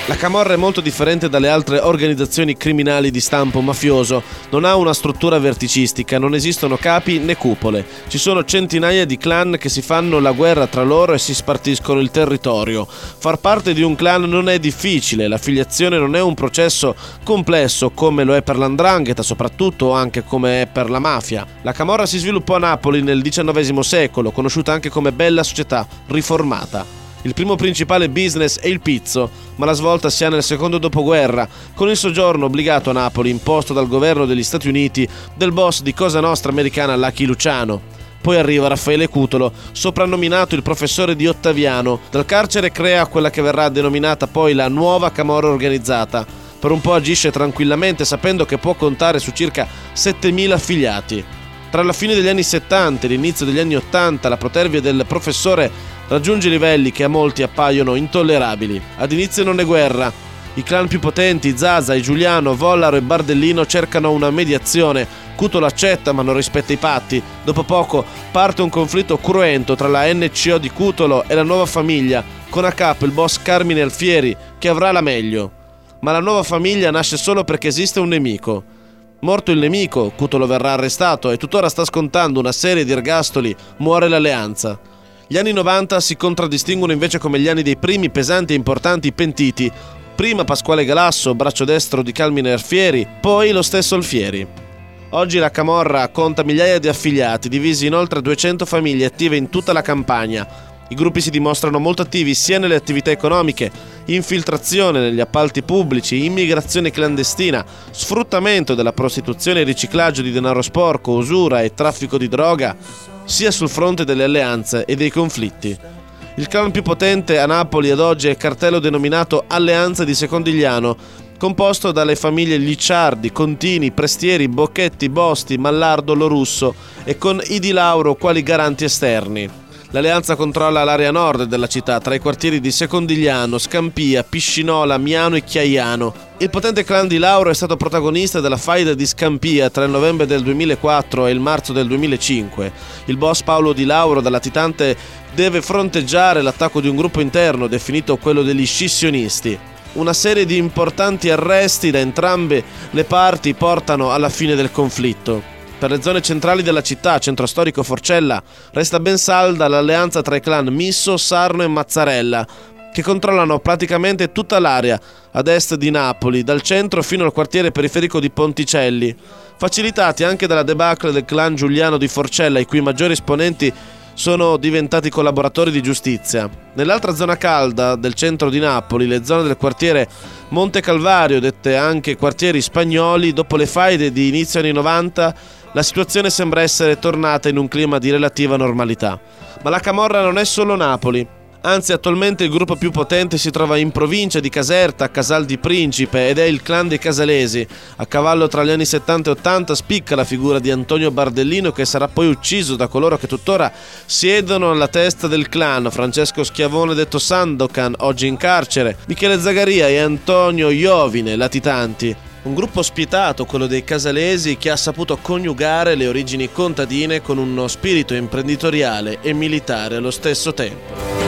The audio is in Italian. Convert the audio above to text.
La camorra è molto differente dalle altre organizzazioni criminali di stampo mafioso, non ha una struttura verticistica, non esistono capi né cupole. Ci sono centinaia di clan che si fanno la guerra tra loro e si spartiscono il territorio. Far parte di un clan non è difficile, l'affiliazione non è un processo complesso come lo è per l''ndrangheta soprattutto o anche come è per la mafia. La camorra si sviluppò a Napoli nel XIX secolo, conosciuta anche come bella società riformata. Il primo principale business è il pizzo, ma la svolta si ha nel secondo dopoguerra, con il soggiorno obbligato a Napoli imposto dal governo degli Stati Uniti del boss di Cosa Nostra americana Lucky Luciano. Poi arriva Raffaele Cutolo, soprannominato il professore di Ottaviano. Dal carcere crea quella che verrà denominata poi la nuova camorra organizzata. Per un po' agisce tranquillamente sapendo che può contare su circa 7.000 affiliati. Tra la fine degli anni 70 e l'inizio degli anni 80 la protervia del professore raggiunge livelli che a molti appaiono intollerabili. Ad inizio non è guerra. I clan più potenti, Zaza, Giuliano, Vollaro e Bardellino, cercano una mediazione. Cutolo accetta ma non rispetta i patti. Dopo poco parte un conflitto cruento tra la NCO di Cutolo e la nuova famiglia, con a capo il boss Carmine Alfieri, che avrà la meglio. Ma la nuova famiglia nasce solo perché esiste un nemico. Morto il nemico, Cutolo verrà arrestato e tuttora sta scontando una serie di ergastoli, muore l'alleanza. Gli anni 90 si contraddistinguono invece come gli anni dei primi pesanti e importanti pentiti. Prima Pasquale Galasso, braccio destro di Carmine Alfieri, poi lo stesso Alfieri. Oggi la camorra conta migliaia di affiliati, divisi in oltre 200 famiglie attive in tutta la Campania. I gruppi si dimostrano molto attivi sia nelle attività economiche, infiltrazione negli appalti pubblici, immigrazione clandestina, sfruttamento della prostituzione e riciclaggio di denaro sporco, usura e traffico di droga, sia sul fronte delle alleanze e dei conflitti. Il clan più potente a Napoli ad oggi è il cartello denominato Alleanza di Secondigliano, composto dalle famiglie Licciardi, Contini, Prestieri, Bocchetti, Bosti, Mallardo, Lorusso e con i Di Lauro quali garanti esterni. L'alleanza controlla l'area nord della città, tra i quartieri di Secondigliano, Scampia, Piscinola, Miano e Chiaiano. Il potente clan Di Lauro è stato protagonista della faida di Scampia tra il novembre del 2004 e il marzo del 2005. Il boss Paolo Di Lauro, da latitante, deve fronteggiare l'attacco di un gruppo interno, definito quello degli scissionisti. Una serie di importanti arresti da entrambe le parti portano alla fine del conflitto. Per le zone centrali della città, centro storico Forcella, resta ben salda l'alleanza tra i clan Misso, Sarno e Mazzarella, che controllano praticamente tutta l'area ad est di Napoli, dal centro fino al quartiere periferico di Ponticelli, facilitati anche dalla debacle del clan Giuliano di Forcella, i cui maggiori esponenti sono diventati collaboratori di giustizia. Nell'altra zona calda del centro di Napoli, le zone del quartiere Monte Calvario, dette anche quartieri spagnoli, dopo le faide di inizio anni 90, la situazione sembra essere tornata in un clima di relativa normalità. Ma la camorra non è solo Napoli. Anzi, attualmente il gruppo più potente si trova in provincia di Caserta, a Casal di Principe, ed è il clan dei Casalesi. A cavallo tra gli anni 70 e 80 spicca la figura di Antonio Bardellino, che sarà poi ucciso da coloro che tuttora siedono alla testa del clan: Francesco Schiavone detto Sandokan, oggi in carcere, Michele Zagaria e Antonio Iovine, latitanti. Un gruppo spietato, quello dei Casalesi, che ha saputo coniugare le origini contadine con uno spirito imprenditoriale e militare allo stesso tempo.